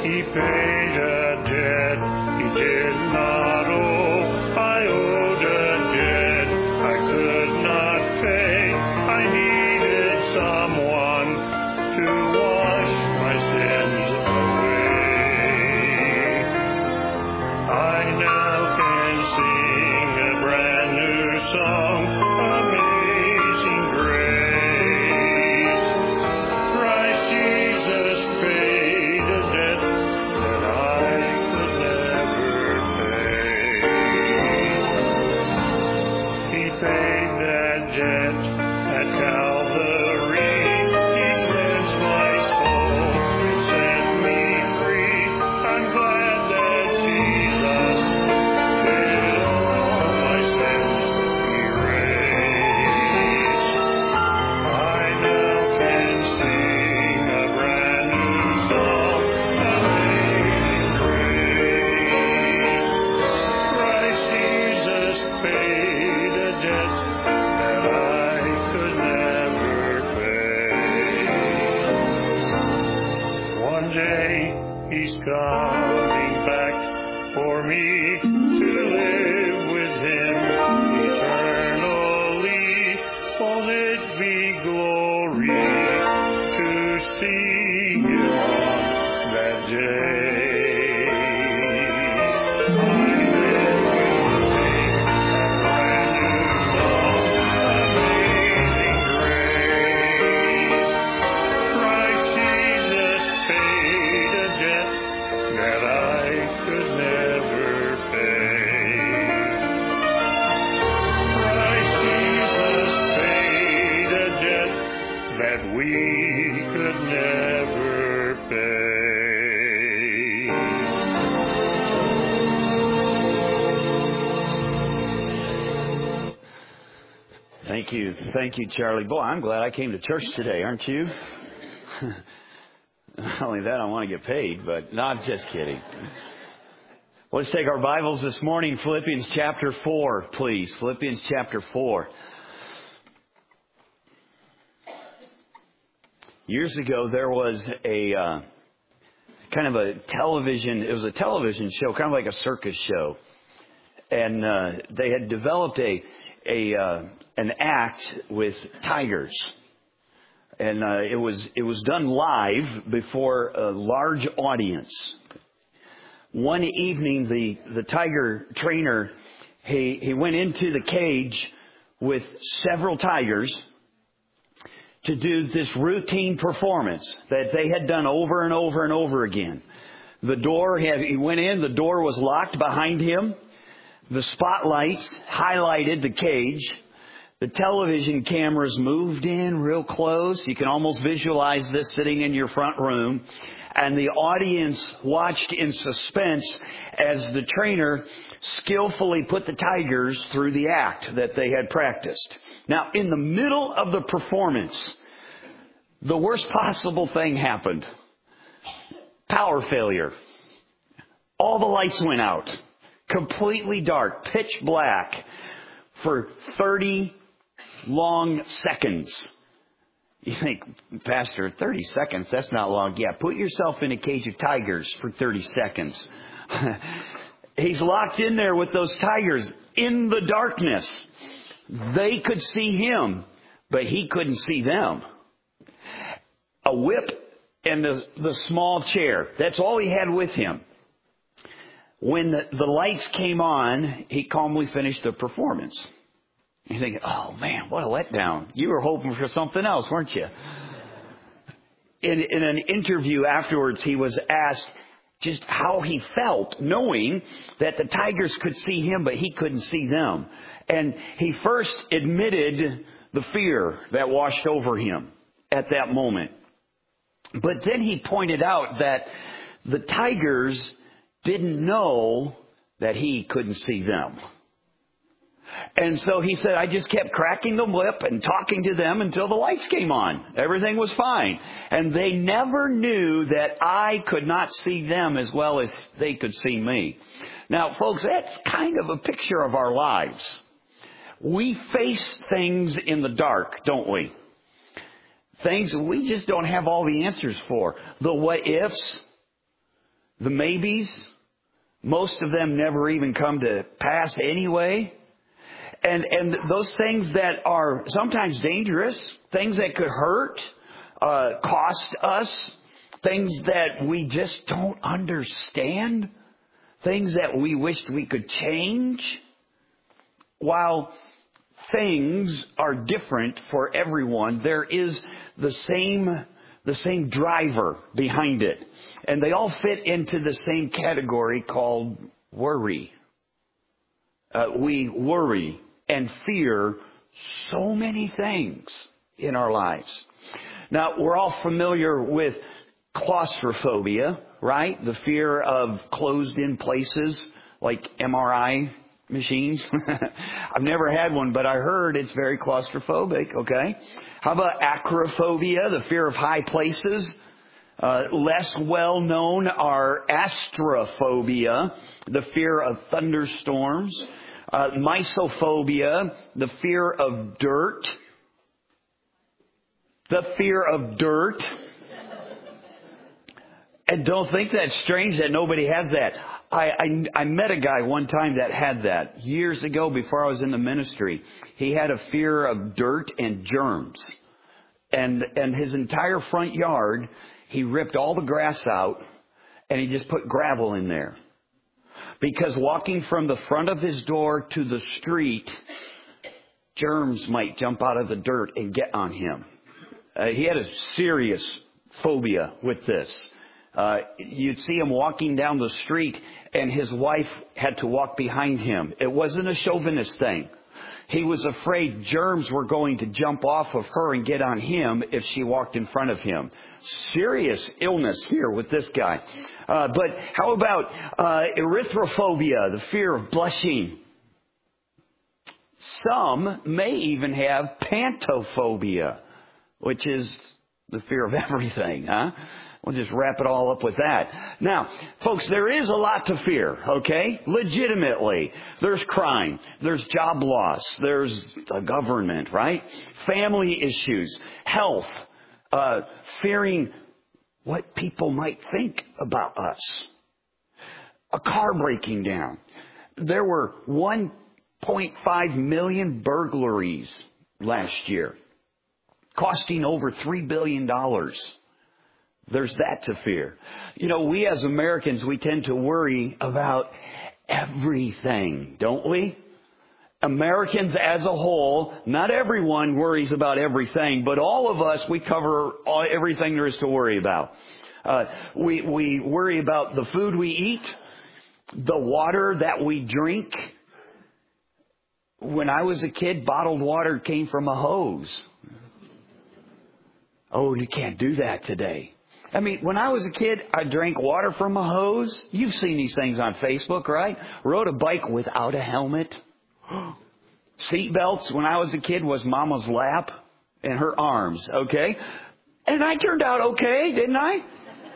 He paid a debt he did not owe. I owed a debt I could not pay. I needed someone to wash my sins away. I now can sing a brand new song, Amazing Grace. Christ Jesus paid a debt that I could never pay. He paid that debt at Calvary. He cleansed my soul and set me free. I'm glad that Jesus did all my sins erase. I now can sing a brand new song, Amazing Grace. Christ Jesus paid a debt that I could never pay. One day He's coming back for me to live with Him eternally. Won't it be glory to see Him on that day? I then will sing a brand new song, Amazing Grace. Christ Jesus paid a debt that I could never pay. Christ Jesus paid a debt that we could never pay. Thank you, Charlie. Boy, I'm glad I came to church today, aren't you? Not only that, I want to get paid, but no, I'm just kidding. Let's take our Bibles this morning, Philippians chapter 4, please. Philippians chapter 4. Years ago, there was a kind of a television show, kind of like a circus show. And they had developed an act with tigers. And it was done live before a large audience. One evening, the tiger trainer, he went into the cage with several tigers to do this routine performance that they had done over and over and over again. He went in, the door was locked behind him. The spotlights highlighted the cage. The television cameras moved in real close. You can almost visualize this sitting in your front room. And the audience watched in suspense as the trainer skillfully put the tigers through the act that they had practiced. Now, in the middle of the performance, the worst possible thing happened. Power failure. All the lights went out. Completely dark, pitch black for 30 long seconds. You think, Pastor, 30 seconds, that's not long. Yeah, put yourself in a cage of tigers for 30 seconds. He's locked in there with those tigers in the darkness. They could see him, but he couldn't see them. A whip and the small chair. That's all he had with him. When the lights came on, he calmly finished the performance. You're thinking, oh man, what a letdown. You were hoping for something else, weren't you? In an interview afterwards, he was asked just how he felt knowing that the tigers could see him, but he couldn't see them. And he first admitted the fear that washed over him at that moment. But then he pointed out that the tigers didn't know that he couldn't see them. And so he said, I just kept cracking the whip and talking to them until the lights came on. Everything was fine. And they never knew that I could not see them as well as they could see me. Now, folks, that's kind of a picture of our lives. We face things in the dark, don't we? Things we just don't have all the answers for. The what ifs. the maybes, most of them never even come to pass anyway. And those things that are sometimes dangerous, things that could hurt, cost us, things that we just don't understand, things that we wished we could change. While things are different for everyone, there is the same driver behind it. And they all fit into the same category called worry. We worry and fear so many things in our lives. Now, we're all familiar with claustrophobia, right? The fear of closed-in places like MRI machines. I've never had one, but I heard it's very claustrophobic, okay? How about acrophobia, the fear of high places? Less well known are astrophobia, the fear of thunderstorms. Mysophobia, the fear of dirt. The fear of dirt. And don't think that's strange that nobody has that. I met a guy one time that had that years ago before I was in the ministry. He had a fear of dirt and germs. And his entire front yard, he ripped all the grass out and he just put gravel in there. Because walking from the front of his door to the street, germs might jump out of the dirt and get on him. He had a serious phobia with this. You'd see him walking down the street and his wife had to walk behind him. It wasn't a chauvinist thing. He was afraid germs were going to jump off of her and get on him if she walked in front of him. Serious illness here with this guy. But how about erythrophobia, the fear of blushing? Some may even have pantophobia, which is the fear of everything, huh? We'll just wrap it all up with that. Now, folks, there is a lot to fear, okay? Legitimately. There's crime. There's job loss. There's the government, right? Family issues. Health. Fearing what people might think about us. A car breaking down. There were 1.5 million burglaries last year, costing over $3 billion. There's that to fear. You know, we as Americans, we tend to worry about everything, don't we? Americans as a whole, not everyone worries about everything, but all of us, we cover everything there is to worry about. We worry about the food we eat, the water that we drink. When I was a kid, bottled water came from a hose. Oh, you can't do that today. I mean, when I was a kid, I drank water from a hose. You've seen these things on Facebook, right? Rode a bike without a helmet. Seatbelts, when I was a kid, was Mama's lap and her arms, okay? And I turned out okay, didn't I?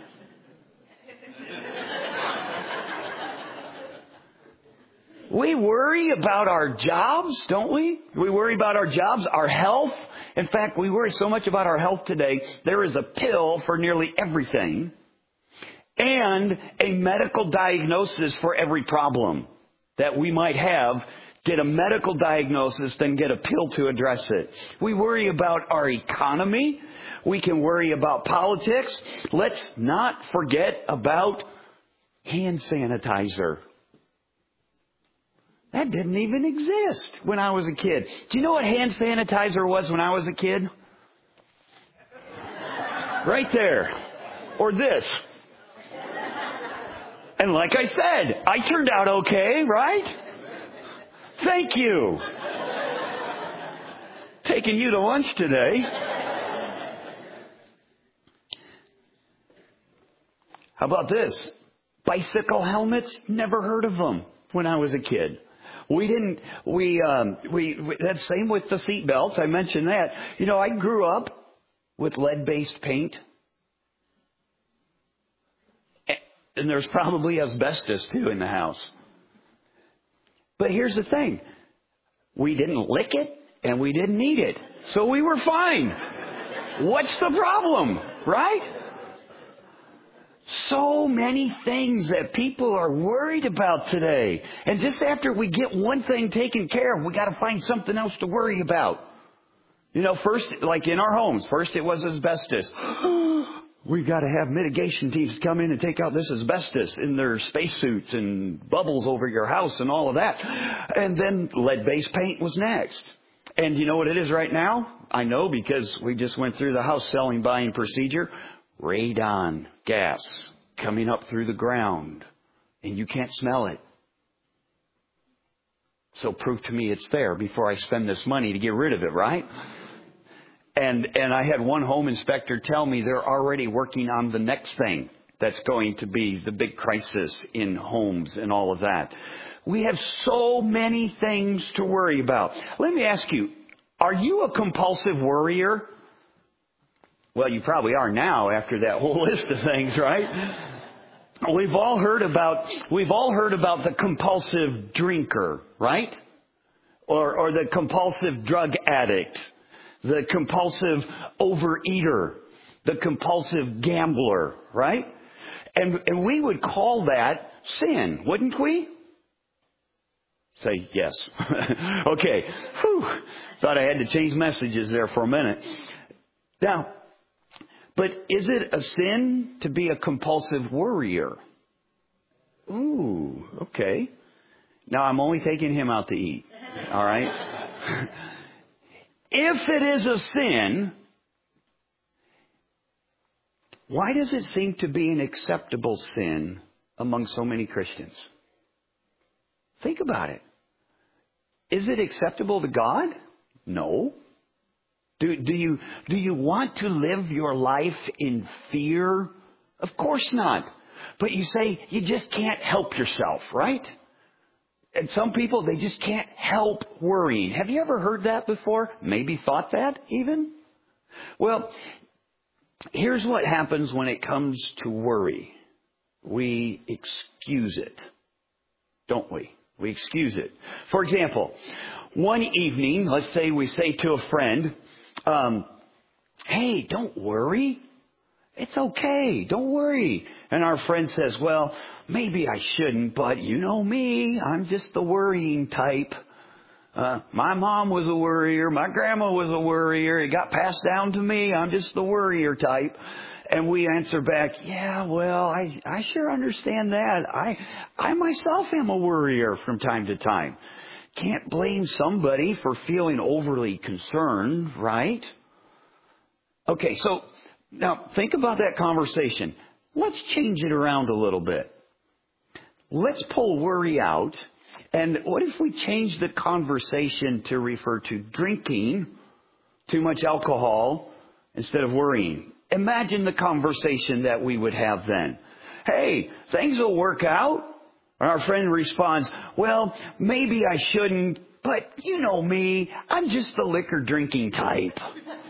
We worry about our jobs, don't we? We worry about our jobs, our health. In fact, we worry so much about our health today, there is a pill for nearly everything and a medical diagnosis for every problem that we might have. Get a medical diagnosis, then get a pill to address it. We worry about our economy. We can worry about politics. Let's not forget about hand sanitizer. That didn't even exist when I was a kid. Do you know what hand sanitizer was when I was a kid? Right there. Or this. And like I said, I turned out okay, right? Thank you. Taking you to lunch today. How about this? Bicycle helmets? Never heard of them when I was a kid. That's same with the seat belts. I mentioned that. You know, I grew up with lead-based paint. And there's probably asbestos too in the house. But here's the thing. We didn't lick it and we didn't eat it. So we were fine. What's the problem, right? so many things that people are worried about today. And just after we get one thing taken care of, we got to find something else to worry about. You know, first, like in our homes, first it was asbestos. We've got to have mitigation teams come in and take out this asbestos in their spacesuits and bubbles over your house and all of that. And then lead-based paint was next. And you know what it is right now? I know because we just went through the house selling buying procedure. Radon gas coming up through the ground. And you can't smell it. So prove to me it's there before I spend this money to get rid of it, right? And I had one home inspector tell me they're already working on the next thing that's going to be the big crisis in homes and all of that. We have so many things to worry about. Let me ask you, are you a compulsive worrier? Well, you probably are now after that whole list of things, right? We've all heard about the compulsive drinker, right? Or the compulsive drug addict. The compulsive overeater, the compulsive gambler, right? And we would call that sin, wouldn't we? Say yes. Okay. Whew. Thought I had to change messages there for a minute. Now, but is it a sin to be a compulsive worrier? Ooh, okay. Now I'm only taking him out to eat. All right? If it is a sin, why does it seem to be an acceptable sin among so many Christians? Think about it. Is it acceptable to God? No. Do you want to live your life in fear? Of course not. But you say you just can't help yourself, right? And some people, they just can't help worrying. Have you ever heard that before? Maybe thought that even? Well, here's what happens when it comes to worry. We excuse it, don't we? We excuse it. For example, one evening, let's say we say to a friend, hey, don't worry. It's okay. Don't worry. And our friend says, well, maybe I shouldn't, but you know me. I'm just the worrying type. My mom was a worrier. My grandma was a worrier. It got passed down to me. I'm just the worrier type. And we answer back, yeah, well, I sure understand that. I myself am a worrier from time to time. Can't blame somebody for feeling overly concerned, right? Okay, so now think about that conversation. Let's change it around a little bit. Let's pull worry out. And what if we change the conversation to refer to drinking too much alcohol instead of worrying? Imagine the conversation that we would have then. Hey, things will work out. And our friend responds, well, maybe I shouldn't, but you know me. I'm just the liquor drinking type.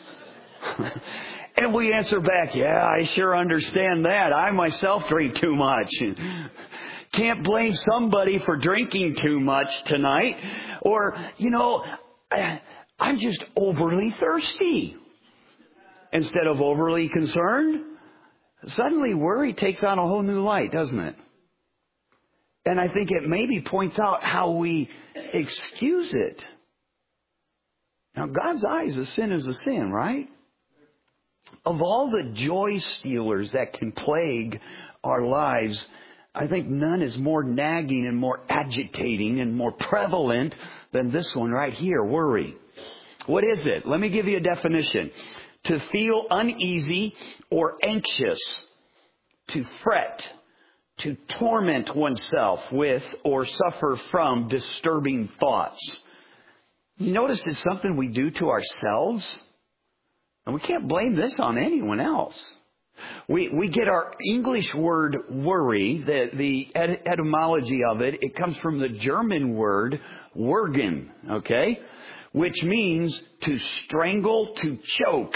And we answer back, yeah, I sure understand that. I myself drink too much. Can't blame somebody for drinking too much tonight. Or, you know, I'm just overly thirsty. Instead of overly concerned, suddenly worry takes on a whole new light, doesn't it? And I think it maybe points out how we excuse it. Now, God's eyes, a sin is a sin, right? Of all the joy stealers that can plague our lives, I think none is more nagging and more agitating and more prevalent than this one right here, worry. What is it? Let me give you a definition. To feel uneasy or anxious, to fret, to torment oneself with or suffer from disturbing thoughts. You notice it's something we do to ourselves, and we can't blame this on anyone else. We get our English word worry, the etymology of it, it comes from the German word würgen, okay? Which means to strangle, to choke.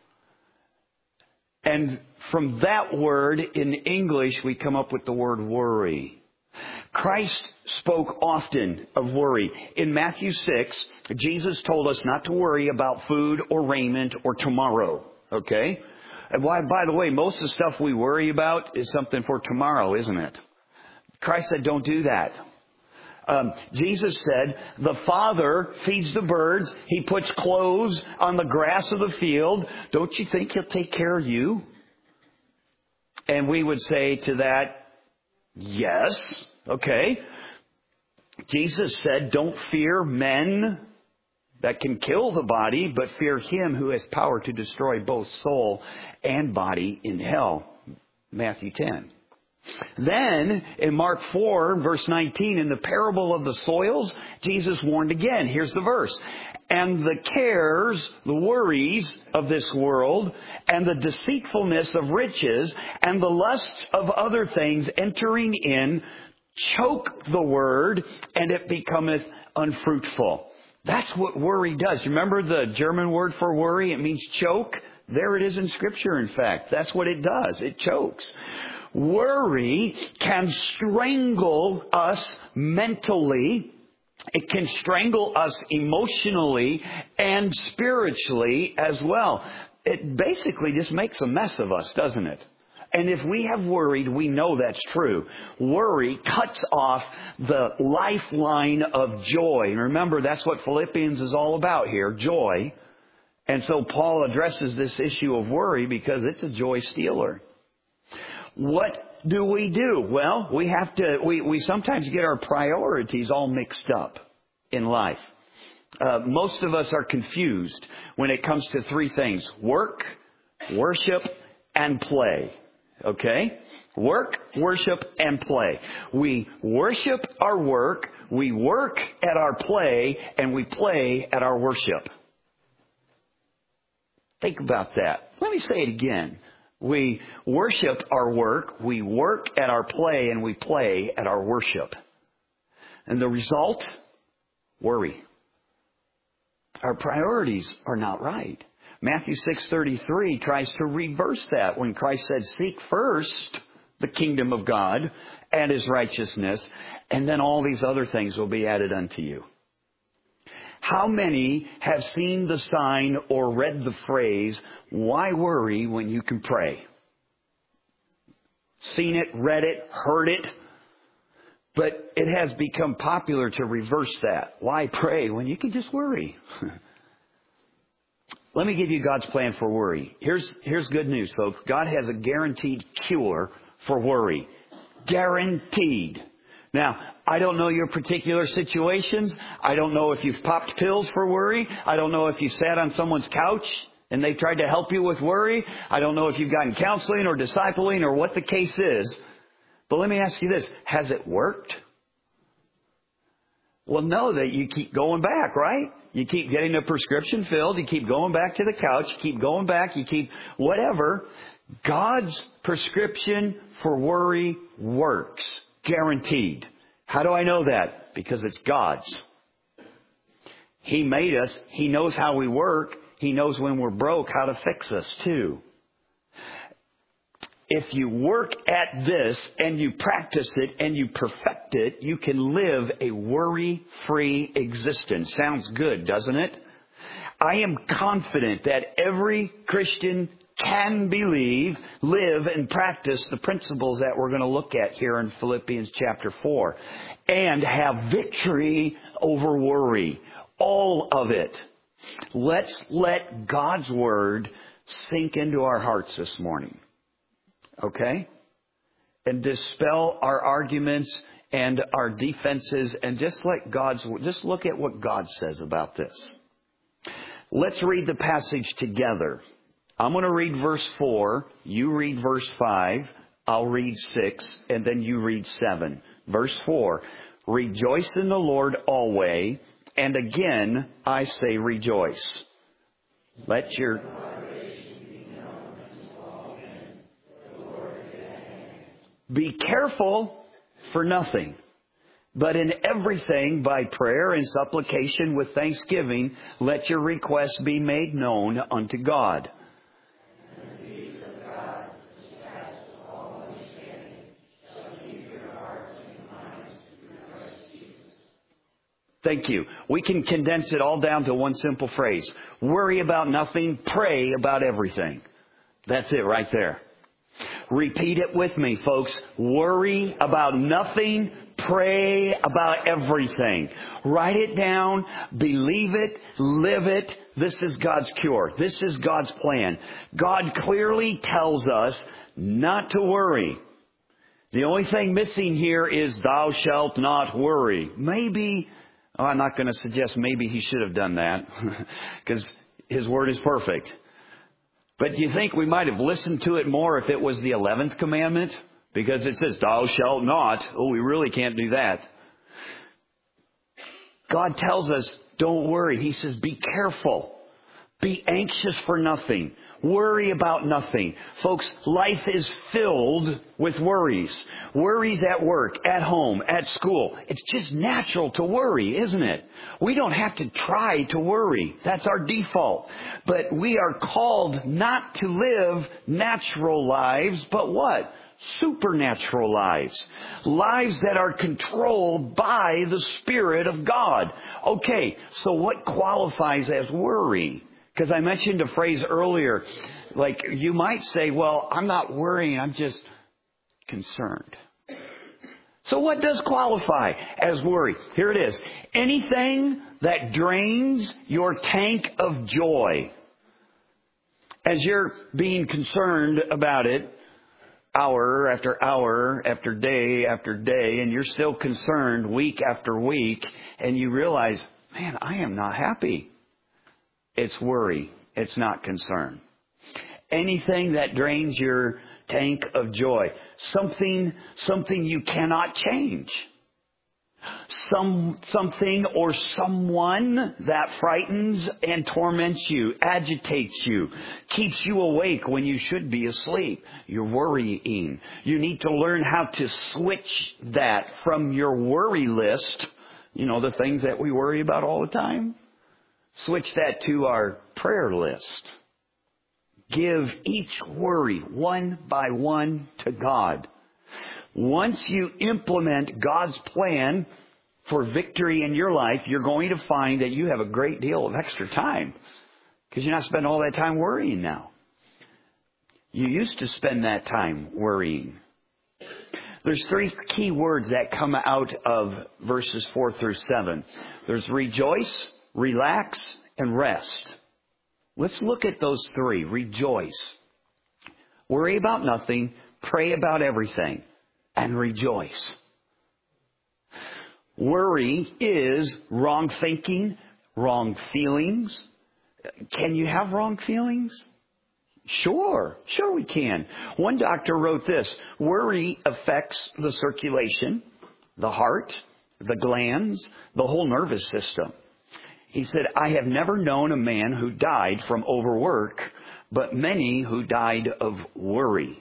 And from that word in English, we come up with the word worry. Christ spoke often of worry. In Matthew 6, Jesus told us not to worry about food or raiment or tomorrow, okay? And by the way, most of the stuff we worry about is something for tomorrow, isn't it? Christ said, don't do that. Jesus said, the Father feeds the birds. He puts clothes on the grass of the field. Don't you think He'll take care of you? And we would say to that, yes. Okay. Jesus said, don't fear men that can kill the body, but fear Him who has power to destroy both soul and body in hell. Matthew 10. Then, in Mark 4, verse 19, in the parable of the soils, Jesus warned again. Here's the verse. And the cares, the worries of this world, and the deceitfulness of riches, and the lusts of other things entering in, choke the word, and it becometh unfruitful. That's what worry does. Remember the German word for worry? It means choke. There it is in Scripture, in fact. That's what it does. It chokes. Worry can strangle us mentally. It can strangle us emotionally and spiritually as well. It basically just makes a mess of us, doesn't it? And if we have worried, we know that's true. Worry cuts off the lifeline of joy. And remember, that's what Philippians is all about here, joy. And so Paul addresses this issue of worry because it's a joy stealer. What do? Well, we sometimes get our priorities all mixed up in life. Most of us are confused when it comes to three things: work, worship, and play. Okay? Work, worship, and play. We worship our work, we work at our play, and we play at our worship. Think about that. Let me say it again. We worship our work, we work at our play, and we play at our worship. And the result? Worry. Our priorities are not right. Matthew 6:33 tries to reverse that when Christ said, seek first the kingdom of God and His righteousness, and then all these other things will be added unto you. How many have seen the sign or read the phrase, why worry when you can pray? Seen it, read it, heard it. But it has become popular to reverse that. Why pray when you can just worry? Let me give you God's plan for worry. Here's good news, folks. God has a guaranteed cure for worry. Guaranteed. Now, I don't know your particular situations. I don't know if you've popped pills for worry. I don't know if you sat on someone's couch and they tried to help you with worry. I don't know if you've gotten counseling or discipling or what the case is. But let me ask you this. Has it worked? Well, no, that you keep going back, right? You keep getting a prescription filled. You keep going back to the couch. You keep going back. You keep whatever. God's prescription for worry works. Guaranteed. How do I know that? Because it's God's. He made us. He knows how we work. He knows when we're broke how to fix us too. If you work at this and you practice it and you perfect it, you can live a worry-free existence. Sounds good, doesn't it? I am confident that every Christian can believe, live, and practice the principles that we're going to look at here in Philippians chapter 4 and have victory over worry. All of it. Let's let God's Word sink into our hearts this morning. Okay? And dispel our arguments and our defenses and just look at what God says about this. Let's read the passage together. I'm going to read verse 4, you read verse 5, I'll read 6, and then you read 7. Verse 4, rejoice in the Lord always, and again I say rejoice. Let your be careful for nothing, but in everything by prayer and supplication with thanksgiving, let your requests be made known unto God. And the peace of God, which passes all understanding, shall keep your hearts and minds through Christ Jesus. Thank you. We can condense it all down to one simple phrase. Worry about nothing, pray about everything. That's it right there. Repeat it with me, folks. Worry about nothing. Pray about everything. Write it down. Believe it. Live it. This is God's cure. This is God's plan. God clearly tells us not to worry. The only thing missing here is thou shalt not worry. Maybe, I'm not going to suggest maybe he should have done that because his word is perfect. But do you think we might have listened to it more if it was the 11th commandment? Because it says, thou shalt not. Oh, we really can't do that. God tells us, don't worry. He says, be careful. Be anxious for nothing. Worry about nothing. Folks, life is filled with worries. Worries at work, at home, at school. It's just natural to worry, isn't it? We don't have to try to worry. That's our default. But we are called not to live natural lives, but what? Supernatural lives. Lives that are controlled by the Spirit of God. Okay, so what qualifies as worry? Because I mentioned a phrase earlier, like you might say, well, I'm not worrying, I'm just concerned. So what does qualify as worry? Here it is. Anything that drains your tank of joy. As you're being concerned about it, hour after hour after day, and you're still concerned week after week, and you realize, man, I am not happy. It's worry. It's not concern. Anything that drains your tank of joy. Something you cannot change. Something or someone that frightens and torments you, agitates you, keeps you awake when you should be asleep. You're worrying. You need to learn how to switch that from your worry list, the things that we worry about all the time. Switch that to our prayer list. Give each worry one by one to God. Once you implement God's plan for victory in your life, you're going to find that you have a great deal of extra time because you're not spending all that time worrying now. You used to spend that time worrying. There's 3 key words that come out of verses 4 through 7. There's rejoice, relax, and rest. Let's look at those 3. Rejoice. Worry about nothing, pray about everything, and rejoice. Worry is wrong thinking, wrong feelings. Can you have wrong feelings? Sure we can. One doctor wrote this: worry affects the circulation, the heart, the glands, the whole nervous system. He said, I have never known a man who died from overwork, but many who died of worry.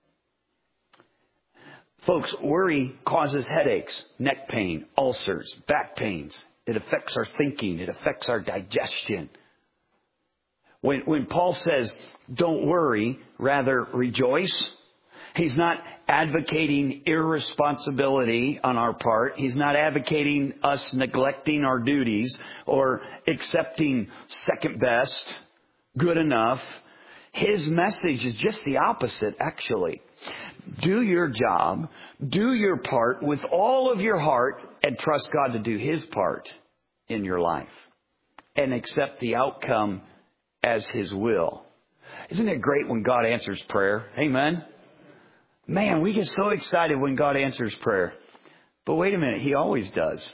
Folks, worry causes headaches, neck pain, ulcers, back pains. It affects our thinking. It affects our digestion. When Paul says, don't worry, rather rejoice, he's not advocating irresponsibility on our part. He's not advocating us neglecting our duties or accepting second best, good enough. His message is just the opposite, actually. Do your job, do your part with all of your heart, and trust God to do His part in your life. And accept the outcome as His will. Isn't it great when God answers prayer? Amen? Man, we get so excited when God answers prayer. But wait a minute, He always does.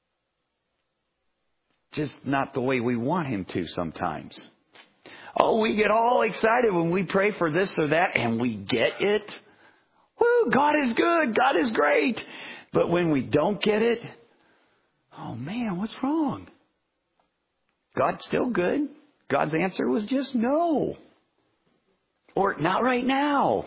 Just not the way we want Him to sometimes. Oh, we get all excited when we pray for this or that, and we get it. Woo, God is good. God is great. But when we don't get it, oh man, what's wrong? God's still good. God's answer was just no. Or not right now.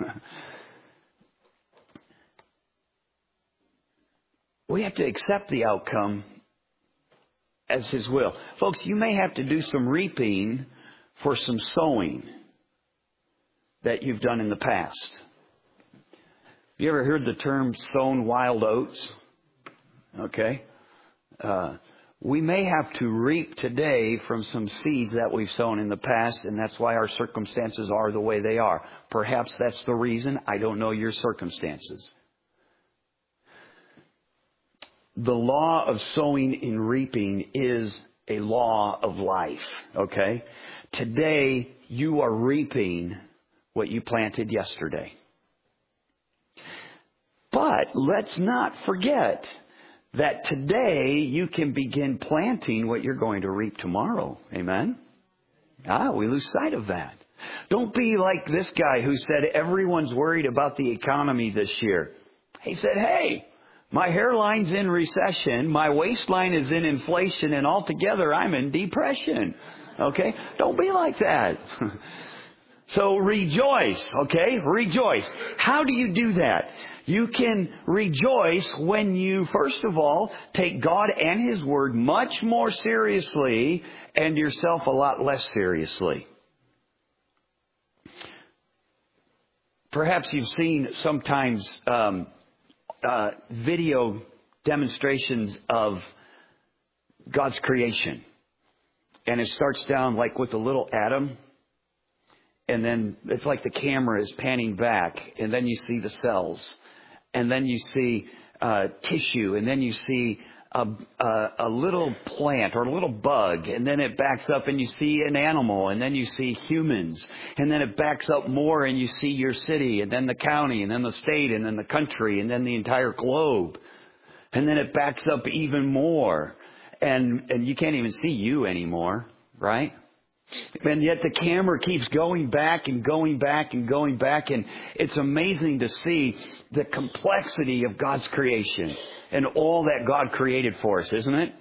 We have to accept the outcome as His will. Folks, you may have to do some reaping for some sowing that you've done in the past. Have you ever heard the term sown wild oats? Okay. We may have to reap today from some seeds that we've sown in the past, and that's why our circumstances are the way they are. Perhaps that's the reason. I don't know your circumstances. The law of sowing and reaping is a law of life, okay? Today, you are reaping what you planted yesterday. But let's not forget that today you can begin planting what you're going to reap tomorrow. Amen? We lose sight of that. Don't be like this guy who said everyone's worried about the economy this year. He said, hey, my hairline's in recession, my waistline is in inflation, and altogether I'm in depression. Okay? Don't be like that. So rejoice, okay? Rejoice. How do you do that? You can rejoice when you, first of all, take God and His Word much more seriously and yourself a lot less seriously. Perhaps you've seen sometimes video demonstrations of God's creation. And it starts down like with a little atom. And then it's like the camera is panning back. And then you see the cells. And then you see tissue. And then you see a little plant or a little bug. And then it backs up and you see an animal. And then you see humans. And then it backs up more and you see your city. And then the county. And then the state. And then the country. And then the entire globe. And then it backs up even more. And you can't even see you anymore, right? And yet the camera keeps going back and going back and going back. And it's amazing to see the complexity of God's creation and all that God created for us, isn't it?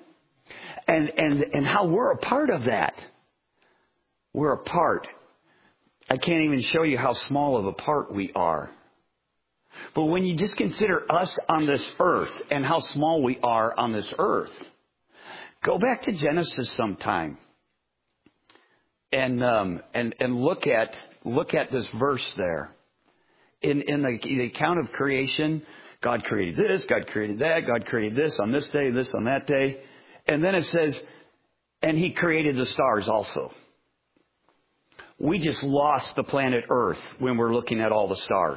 And how we're a part of that. We're a part. I can't even show you how small of a part we are. But when you just consider us on this earth and how small we are on this earth, go back to Genesis sometime. And look at this verse there. In the account of creation, God created this, God created that, God created this on this day, this on that day. And then it says, and He created the stars also. We just lost the planet Earth when we're looking at all the stars.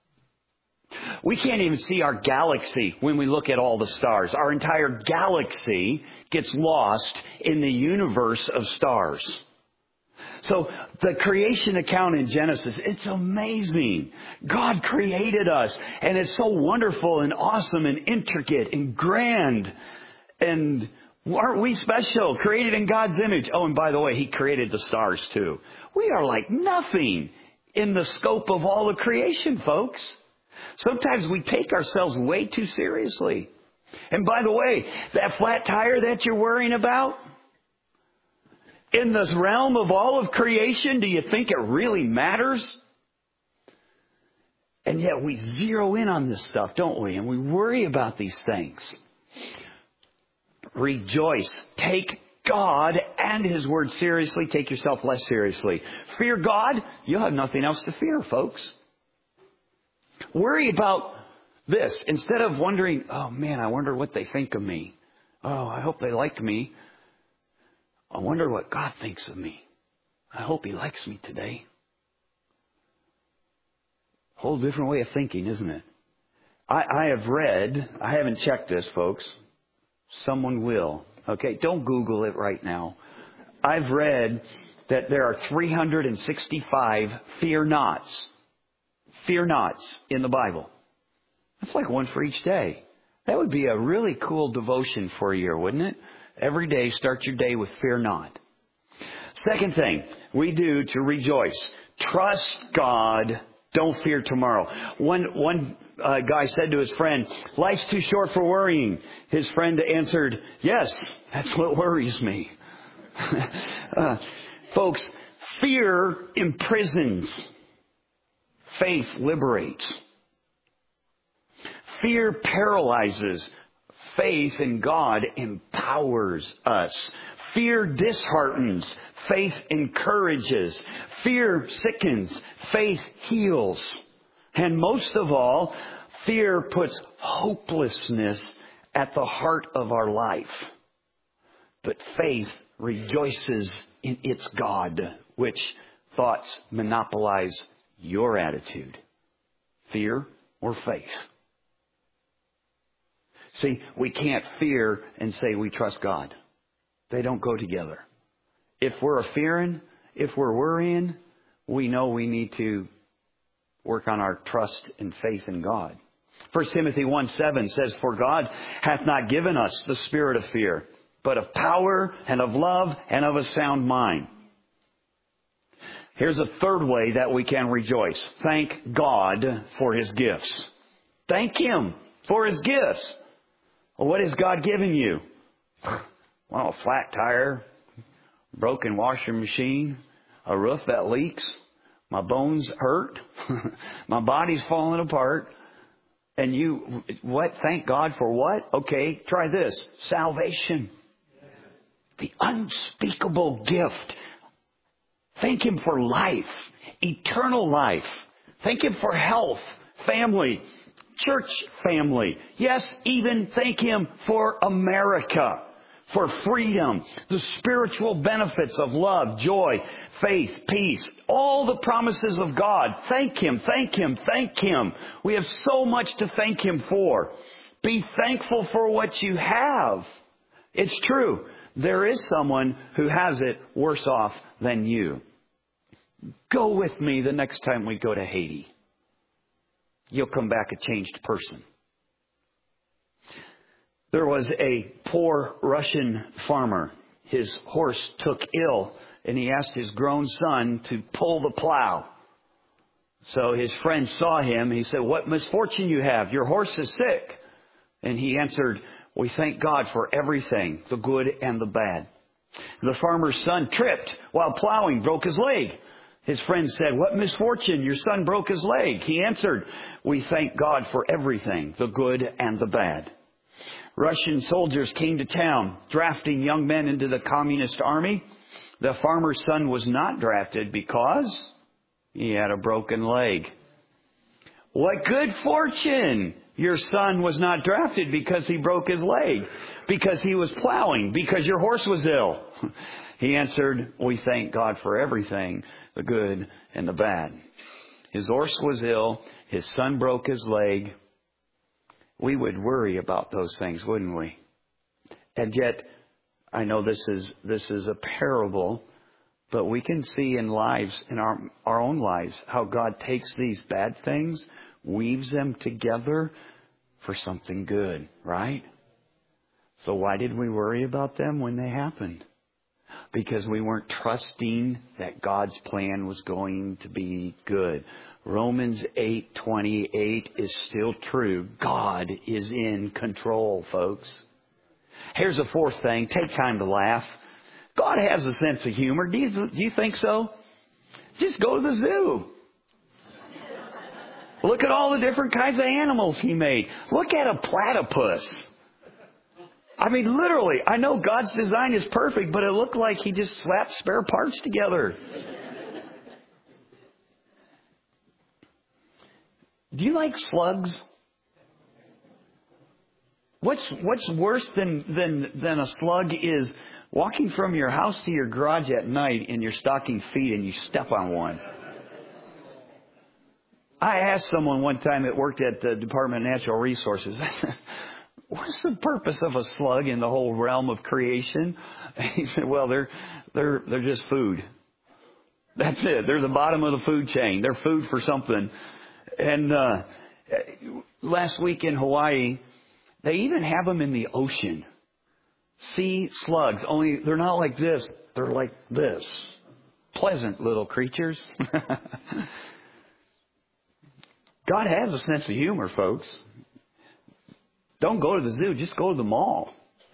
We can't even see our galaxy when we look at all the stars. Our entire galaxy gets lost in the universe of stars. So the creation account in Genesis, it's amazing. God created us, and it's so wonderful and awesome and intricate and grand. And aren't we special? Created in God's image. Oh, and by the way, He created the stars too. We are like nothing in the scope of all of creation, folks. Sometimes we take ourselves way too seriously. And by the way, that flat tire that you're worrying about, in this realm of all of creation, do you think it really matters? And yet we zero in on this stuff, don't we? And we worry about these things. Rejoice. Take God and His Word seriously. Take yourself less seriously. Fear God. You'll have nothing else to fear, folks. Worry about this. Instead of wondering, oh man, I wonder what they think of me. Oh, I hope they like me. I wonder what God thinks of me. I hope He likes me today. Whole different way of thinking, isn't it? I have read, I haven't checked this, folks. Someone will. Okay, don't Google it right now. I've read that there are 365 fear nots. Fear nots in the Bible. That's like one for each day. That would be a really cool devotion for a year, wouldn't it? Every day, start your day with fear not. Second thing we do to rejoice. Trust God. Don't fear tomorrow. One guy said to his friend, life's too short for worrying. His friend answered, yes, that's what worries me. Folks, fear imprisons. Faith liberates. Fear paralyzes. Faith in God empowers us. Fear disheartens. Faith encourages. Fear sickens. Faith heals. And most of all, fear puts hopelessness at the heart of our life. But faith rejoices in its God. Which thoughts monopolize your attitude? Fear or faith? See, we can't fear and say we trust God. They don't go together. If we're fearing, if we're worrying, we know we need to work on our trust and faith in God. 1 Timothy 1:7 says, "For God hath not given us the spirit of fear, but of power and of love and of a sound mind." Here's a third way that we can rejoice. Thank God for His gifts. Thank Him for His gifts. Well, what has God given you? Well, a flat tire, broken washing machine, a roof that leaks, my bones hurt, my body's falling apart. And you, what? Thank God for what? Okay, try this. Salvation. The unspeakable gift. Thank Him for life, eternal life. Thank Him for health, family, church family. Yes, even thank Him for America, for freedom, the spiritual benefits of love, joy, faith, peace, all the promises of God. Thank Him, thank Him, thank Him. We have so much to thank Him for. Be thankful for what you have. It's true. There is someone who has it worse off than you. Go with me the next time we go to Haiti. You'll come back a changed person. There was a poor Russian farmer. His horse took ill, and he asked his grown son to pull the plow. So his friend saw him. He said, "What misfortune you have. Your horse is sick." And he answered, "We thank God for everything, the good and the bad." The farmer's son tripped while plowing, broke his leg. His friend said, "What misfortune? Your son broke his leg." He answered, "We thank God for everything, the good and the bad." Russian soldiers came to town, drafting young men into the communist army. The farmer's son was not drafted because he had a broken leg. What good fortune! Your son was not drafted because he broke his leg, because he was plowing, because your horse was ill. He answered, "We thank God for everything, the good and the bad." His horse was ill. His son broke his leg. We would worry about those things, wouldn't we? And yet, I know this is a parable, but we can see in lives, in our own lives, how God takes these bad things, weaves them together for something good, right? So why did we worry about them when they happened? Because we weren't trusting that God's plan was going to be good. Romans 8:28 is still true. God is in control, folks. Here's a fourth thing. Take time to laugh. God has a sense of humor. Do you think so? Just go to the zoo. Look at all the different kinds of animals He made. Look at a platypus. I mean, literally, I know God's design is perfect, but it looked like He just slapped spare parts together. Do you like slugs? What's worse than a slug is walking from your house to your garage at night in your stocking feet and you step on one. I asked someone one time that worked at the Department of Natural Resources, I said, "What's the purpose of a slug in the whole realm of creation?" And he said, "Well, they're just food. That's it. They're the bottom of the food chain. They're food for something." And last week in Hawaii, they even have them in the ocean. Sea slugs, only they're not like this. They're like this. Pleasant little creatures. God has a sense of humor, folks. Don't go to the zoo, just go to the mall.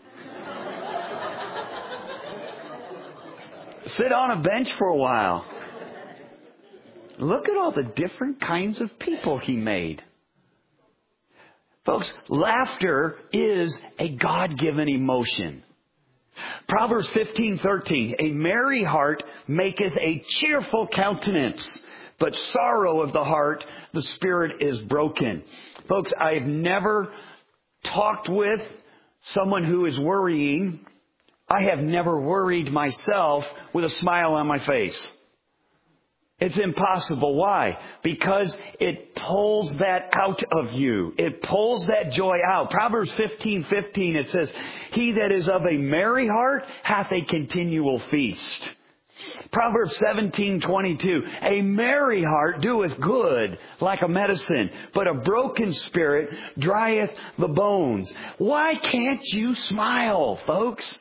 Sit on a bench for a while. Look at all the different kinds of people He made. Folks, laughter is a God-given emotion. Proverbs 15:13, "A merry heart maketh a cheerful countenance, but sorrow of the heart, the spirit is broken." Folks, I've never talked with someone who is worrying I have never worried myself with a smile on my face. It's impossible. Why? Because it pulls that out of you. It pulls that joy out. Proverbs 15:15, it says, he that is of a merry heart hath a continual feast. Proverbs 17:22, a merry heart doeth good like a medicine, but a broken spirit drieth the bones. Why can't you smile, folks?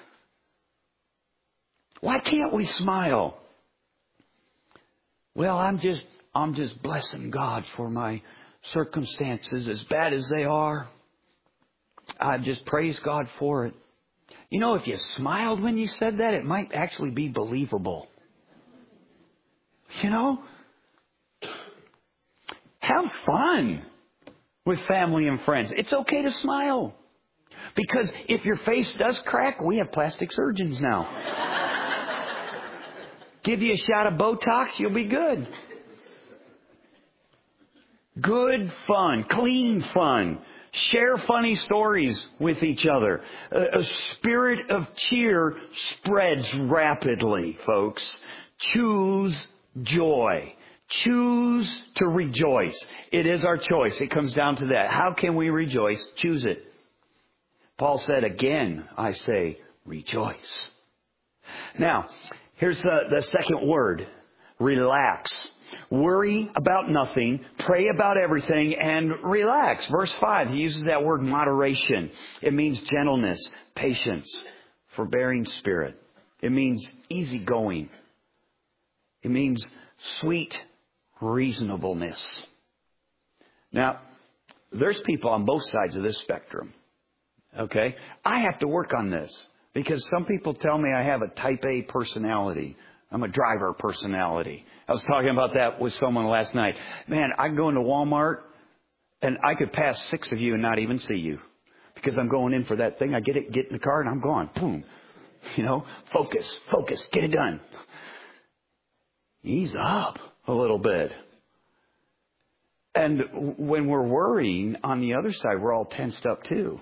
Why can't we smile? Well, I'm just blessing God for my circumstances, as bad as they are. I just praise God for it. You know, if you smiled when you said that, it might actually be believable. You know? Have fun with family and friends. It's okay to smile. Because if your face does crack, we have plastic surgeons now. Give you a shot of Botox, you'll be good. Good fun, clean fun. Share funny stories with each other. A spirit of cheer spreads rapidly, folks. Choose joy. Choose to rejoice. It is our choice. It comes down to that. How can we rejoice? Choose it. Paul said, again, I say, rejoice. Now, here's the second word, relax. Worry about nothing, pray about everything, and relax. Verse 5, he uses that word moderation. It means gentleness, patience, forbearing spirit. It means easygoing. It means sweet reasonableness. Now, there's people on both sides of this spectrum. Okay? I have to work on this. Because some people tell me I have a type A personality. I'm a driver personality. I was talking about that with someone last night. Man, I can go into Walmart and I could pass 6 of you and not even see you. Because I'm going in for that thing. I get in the car and I'm gone. Boom. You know, focus, get it done. Ease up a little bit. And when we're worrying on the other side, we're all tensed up too.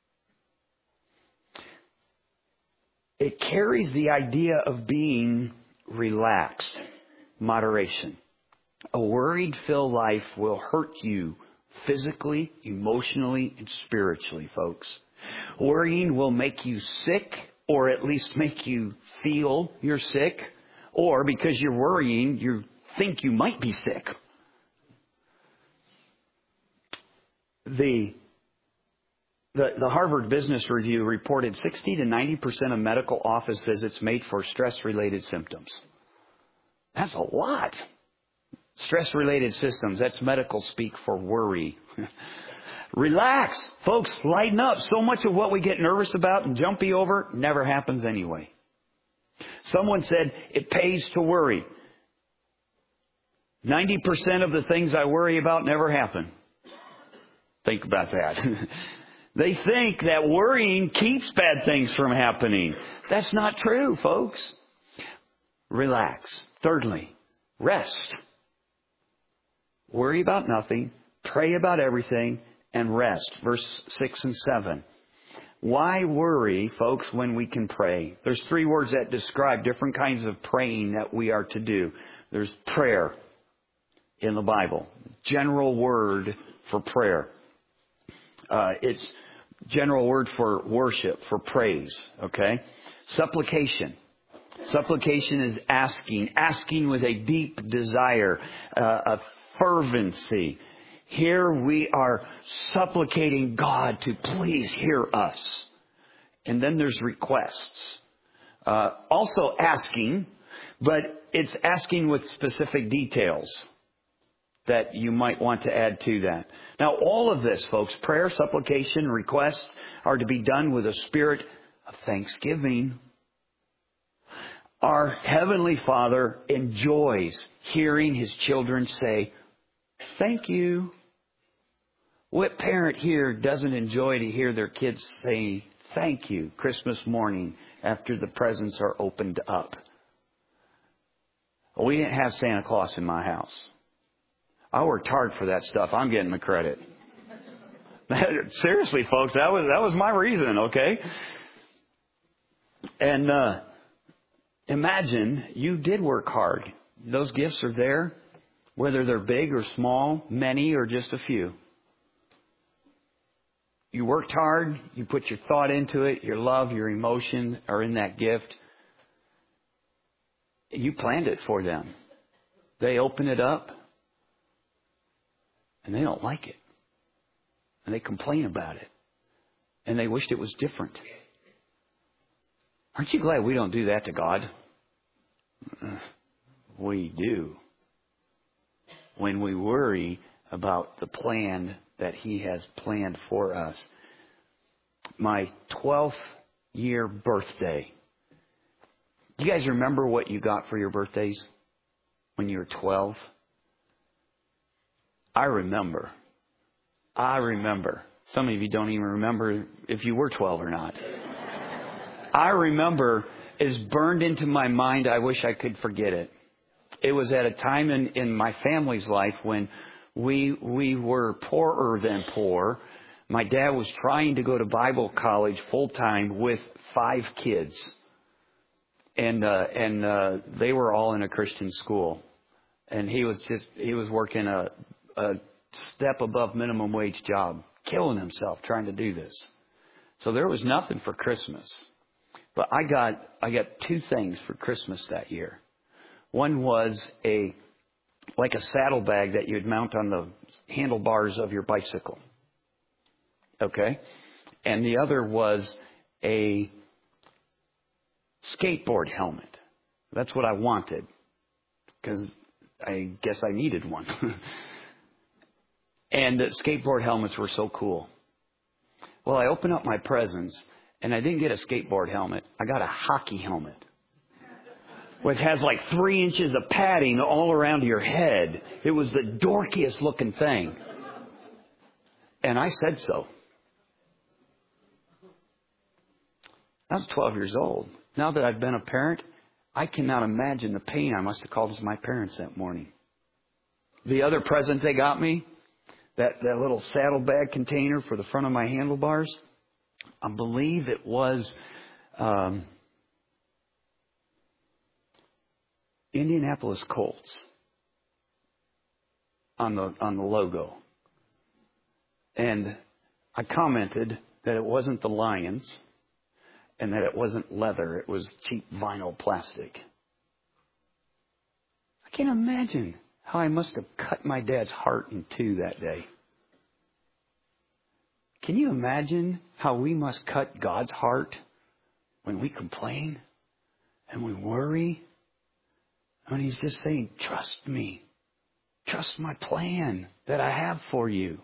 It carries the idea of being relaxed, moderation. A worried-filled life will hurt you physically, emotionally, and spiritually, folks. Worrying will make you sick, or at least make you feel you're sick, or because you're worrying, you think you might be sick. The Harvard Business Review reported 60 to 90% of medical office visits made for stress-related symptoms. That's a lot. Stress-related symptoms, that's medical speak for worry. Relax. Folks, lighten up. So much of what we get nervous about and jumpy over never happens anyway. Someone said, it pays to worry. 90% of the things I worry about never happen. Think about that. They think that worrying keeps bad things from happening. That's not true, folks. Relax. Thirdly, rest. Worry about nothing, pray about everything, and rest. Verse 6 and 7. Why worry, folks, when we can pray? There's 3 words that describe different kinds of praying that we are to do. There's prayer in the Bible. General word for prayer. It's general word for worship, for praise, okay? Supplication. Supplication is asking with a deep desire, a fervency. Here we are supplicating God to please hear us. And then there's requests. Also asking, but it's asking with specific details that you might want to add to that. Now, all of this, folks, prayer, supplication, requests are to be done with a spirit of thanksgiving. Our Heavenly Father enjoys hearing His children say, thank you. What parent here doesn't enjoy to hear their kids say thank you Christmas morning after the presents are opened up? We didn't have Santa Claus in my house. I worked hard for that stuff. I'm getting the credit. Seriously, folks, that was my reason, okay? And imagine you did work hard. Those gifts are there, whether they're big or small, many or just a few. You worked hard. You put your thought into it. Your love, your emotions are in that gift. You planned it for them. They open it up, and they don't like it. And they complain about it. And they wished it was different. Aren't you glad we don't do that to God? We do. When we worry about the plan that He has planned for us. My 12th year birthday. You guys remember what you got for your birthdays when you were 12? I remember. Some of you don't even remember if you were 12 or not. I remember it's burned into my mind. I wish I could forget it. It was at a time in my family's life when we were poorer than poor. My dad was trying to go to Bible college full time with 5 kids. And they were all in a Christian school. And he was working a step above minimum wage job, killing himself trying to do this. So there was nothing for Christmas. But I got 2 things for Christmas that year. One was like a saddlebag that you'd mount on the handlebars of your bicycle. Okay? And the other was a skateboard helmet. That's what I wanted, because I guess I needed one. And the skateboard helmets were so cool. Well, I opened up my presents, and I didn't get a skateboard helmet. I got a hockey helmet, which has like 3 inches of padding all around your head. It was the dorkiest looking thing. And I said so. I was 12 years old. Now that I've been a parent, I cannot imagine the pain I must have caused my parents that morning. The other present they got me, that little saddlebag container for the front of my handlebars, I believe it was Indianapolis Colts on the logo. And I commented that it wasn't the Lions and that it wasn't leather. It was cheap vinyl plastic. I can't imagine how I must have cut my dad's heart in 2 that day. Can you imagine how we must cut God's heart when we complain and we worry? And He's just saying, trust me. Trust my plan that I have for you.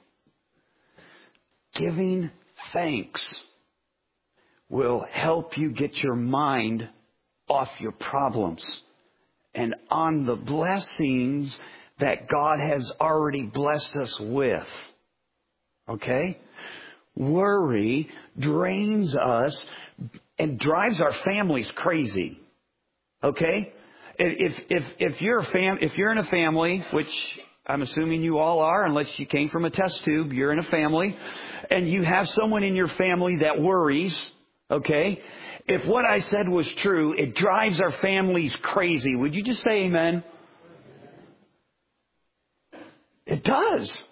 Giving thanks will help you get your mind off your problems and on the blessings that God has already blessed us with. Okay? Worry drains us and drives our families crazy. Okay? If you're in a family, which I'm assuming you all are, unless you came from a test tube, you're in a family, and you have someone in your family that worries, okay? If what I said was true, it drives our families crazy. Would you just say amen? It does.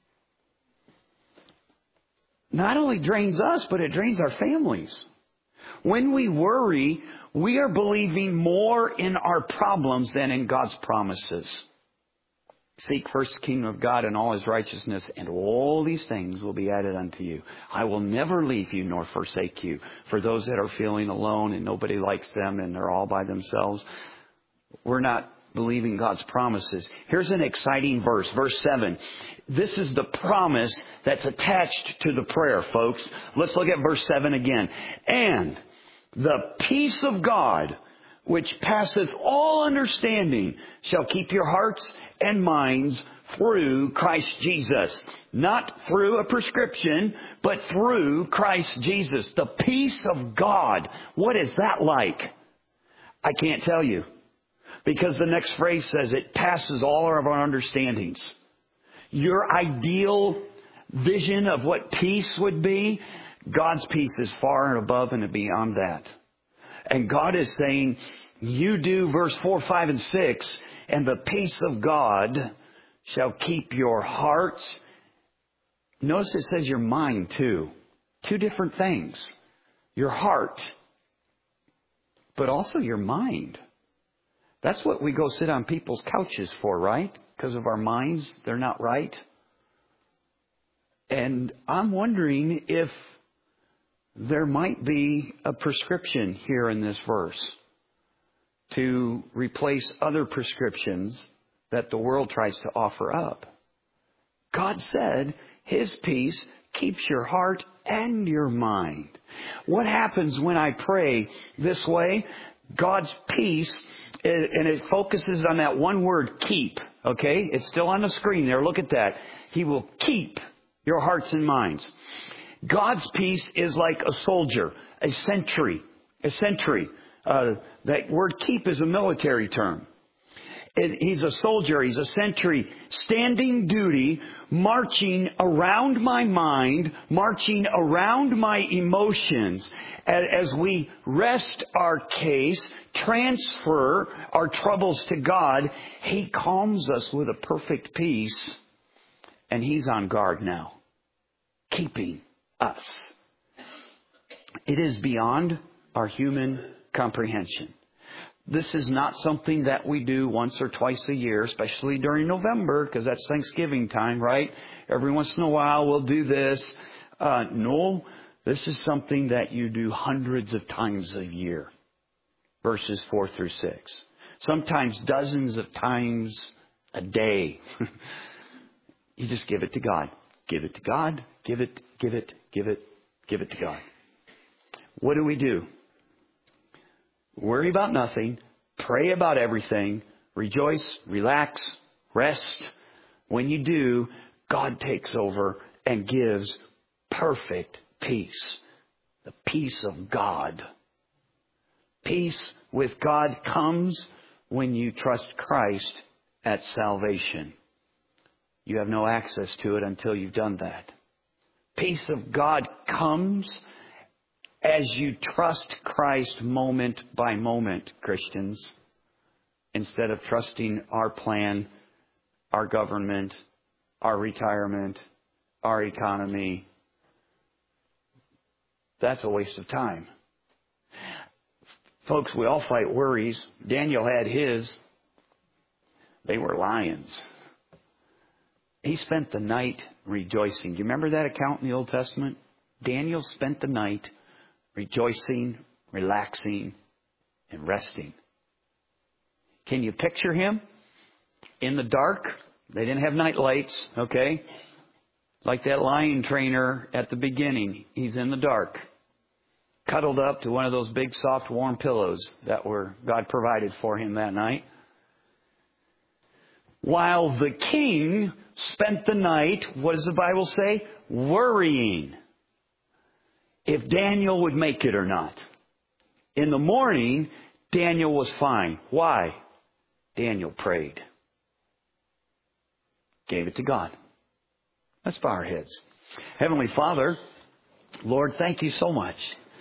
Not only drains us, but it drains our families. When we worry, we are believing more in our problems than in God's promises. Seek first the kingdom of God and all His righteousness, and all these things will be added unto you. I will never leave you nor forsake you. For those that are feeling alone and nobody likes them and they're all by themselves, we're not believing God's promises. Here's an exciting verse, verse 7. This is the promise that's attached to the prayer, folks. Let's look at verse 7 again. And the peace of God, which passeth all understanding, shall keep your hearts and minds through Christ Jesus. Not through a prescription, but through Christ Jesus. The peace of God. What is that like? I can't tell you. Because the next phrase says it passes all of our understandings. Your ideal vision of what peace would be, God's peace is far and above and beyond that. And God is saying, you do verse 4, 5, and 6, and the peace of God shall keep your hearts. Notice it says your mind too. Two different things. Your heart, but also your mind. That's what we go sit on people's couches for, right? Because of our minds, they're not right. And I'm wondering if there might be a prescription here in this verse to replace other prescriptions that the world tries to offer up. God said His peace keeps your heart and your mind. What happens when I pray this way? God's peace, and it focuses on that one word, keep. Okay? It's still on the screen there. Look at that. He will keep your hearts and minds. God's peace is like a soldier, a sentry. That word keep is a military term. He's a soldier, he's a sentry, standing duty, marching around my mind, marching around my emotions. As we rest our case, transfer our troubles to God, He calms us with a perfect peace. And He's on guard now, keeping us. It is beyond our human comprehension. This is not something that we do once or twice a year, especially during November, because that's Thanksgiving time, right? Every once in a while we'll do this. No, this is something that you do hundreds of times a year. Verses 4 through 6. Sometimes dozens of times a day. You just give it to God. Give it to God. Give it to God. What do? Worry about nothing. Pray about everything. Rejoice, relax, rest. When you do, God takes over and gives perfect peace. The peace of God. Peace with God comes when you trust Christ at salvation. You have no access to it until you've done that. Peace of God comes as you trust Christ moment by moment, Christians, instead of trusting our plan, our government, our retirement, our economy. That's a waste of time. Folks, we all fight worries. Daniel had his. They were lions. He spent the night rejoicing. Do you remember that account in the Old Testament? Daniel spent the night rejoicing, relaxing, and resting. Can you picture him? In the dark. They didn't have night lights, okay? Like that lion trainer at the beginning. He's in the dark. Cuddled up to one of those big, soft, warm pillows that God provided for him that night. While the king spent the night, what does the Bible say? Worrying if Daniel would make it or not. In the morning, Daniel was fine. Why? Daniel prayed. Gave it to God. Let's bow our heads. Heavenly Father, Lord, thank you so much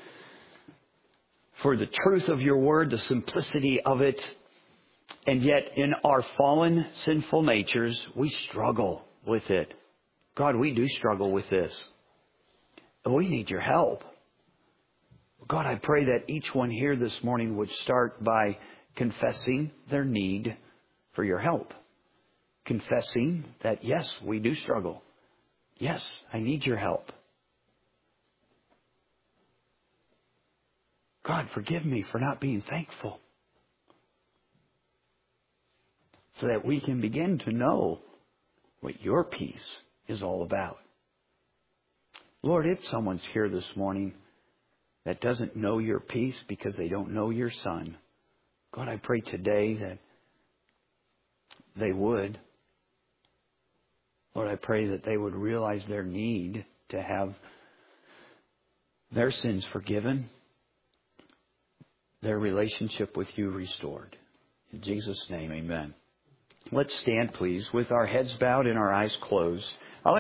for the truth of your word, the simplicity of it. And yet in our fallen, sinful natures, we struggle with it. God, we do struggle with this. We need your help. God, I pray that each one here this morning would start by confessing their need for your help. Confessing that, yes, we do struggle. Yes, I need your help. God, forgive me for not being thankful. So that we can begin to know what your peace is all about. Lord, if someone's here this morning that doesn't know your peace because they don't know your Son, God, I pray today that they would. Lord, I pray that they would realize their need to have their sins forgiven, their relationship with you restored. In Jesus' name, amen. Let's stand, please, with our heads bowed and our eyes closed.